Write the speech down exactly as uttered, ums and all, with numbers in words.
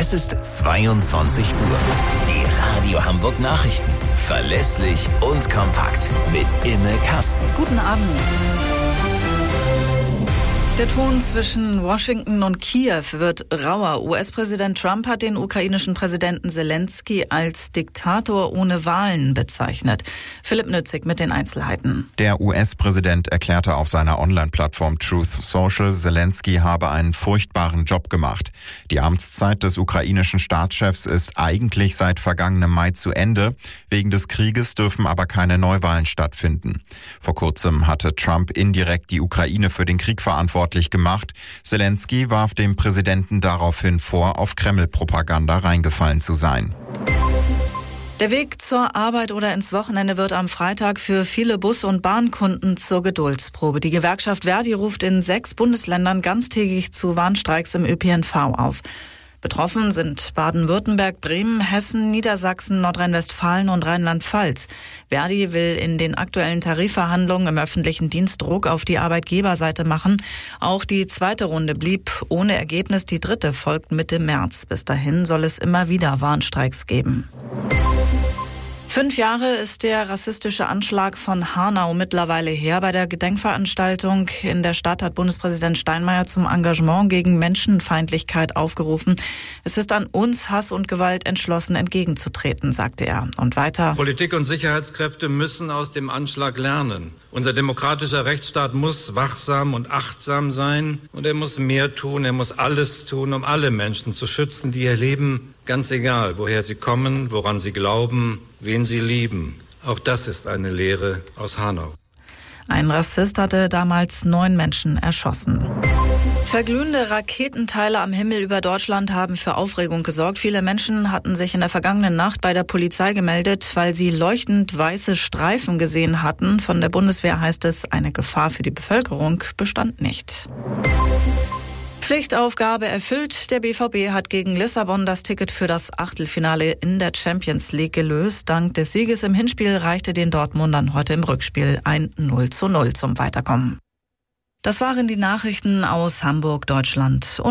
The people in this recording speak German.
Es ist zweiundzwanzig Uhr. Die Radio Hamburg Nachrichten. Verlässlich und kompakt. Mit Imme Kasten. Guten Abend. Der Ton zwischen Washington und Kiew wird rauer. U S-Präsident Trump hat den ukrainischen Präsidenten Zelensky als Diktator ohne Wahlen bezeichnet. Philipp Nützig mit den Einzelheiten. Der U S-Präsident erklärte auf seiner Online-Plattform Truth Social, Zelensky habe einen furchtbaren Job gemacht. Die Amtszeit des ukrainischen Staatschefs ist eigentlich seit vergangenem Mai zu Ende. Wegen des Krieges dürfen aber keine Neuwahlen stattfinden. Vor kurzem hatte Trump indirekt die Ukraine für den Krieg verantwortlich gemacht. Zelensky warf dem Präsidenten daraufhin vor, auf Kreml-Propaganda reingefallen zu sein. Der Weg zur Arbeit oder ins Wochenende wird am Freitag für viele Bus- und Bahnkunden zur Geduldsprobe. Die Gewerkschaft Verdi ruft in sechs Bundesländern ganztägig zu Warnstreiks im Ö P N V auf. Betroffen sind Baden-Württemberg, Bremen, Hessen, Niedersachsen, Nordrhein-Westfalen und Rheinland-Pfalz. Verdi will in den aktuellen Tarifverhandlungen im öffentlichen Dienst Druck auf die Arbeitgeberseite machen. Auch die zweite Runde blieb ohne Ergebnis. Die dritte folgt Mitte März. Bis dahin soll es immer wieder Warnstreiks geben. Fünf Jahre ist der rassistische Anschlag von Hanau mittlerweile her. Bei der Gedenkveranstaltung in der Stadt hat Bundespräsident Steinmeier zum Engagement gegen Menschenfeindlichkeit aufgerufen. Es ist an uns, Hass und Gewalt entschlossen entgegenzutreten, sagte er. Und weiter: Politik und Sicherheitskräfte müssen aus dem Anschlag lernen. Unser demokratischer Rechtsstaat muss wachsam und achtsam sein. Und er muss mehr tun, er muss alles tun, um alle Menschen zu schützen, die ihr Leben, ganz egal, woher sie kommen, woran sie glauben, wen sie lieben. Auch das ist eine Lehre aus Hanau. Ein Rassist hatte damals neun Menschen erschossen. Verglühende Raketenteile am Himmel über Deutschland haben für Aufregung gesorgt. Viele Menschen hatten sich in der vergangenen Nacht bei der Polizei gemeldet, weil sie leuchtend weiße Streifen gesehen hatten. Von der Bundeswehr heißt es, eine Gefahr für die Bevölkerung bestand nicht. Pflichtaufgabe erfüllt. Der B V B hat gegen Lissabon das Ticket für das Achtelfinale in der Champions League gelöst. Dank des Sieges im Hinspiel reichte den Dortmundern heute im Rückspiel ein null zu null zum Weiterkommen. Das waren die Nachrichten aus Hamburg, Deutschland und